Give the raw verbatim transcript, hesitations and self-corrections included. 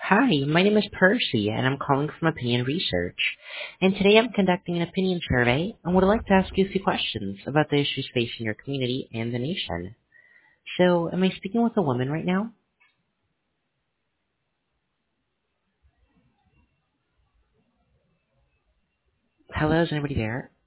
Hi, my name is Percy, and I'm calling from Opinion Research. And today I'm conducting an opinion survey and would like to ask you a few questions about the issues facing your community and the nation. So, am I speaking with a woman right now? Hello, is anybody there?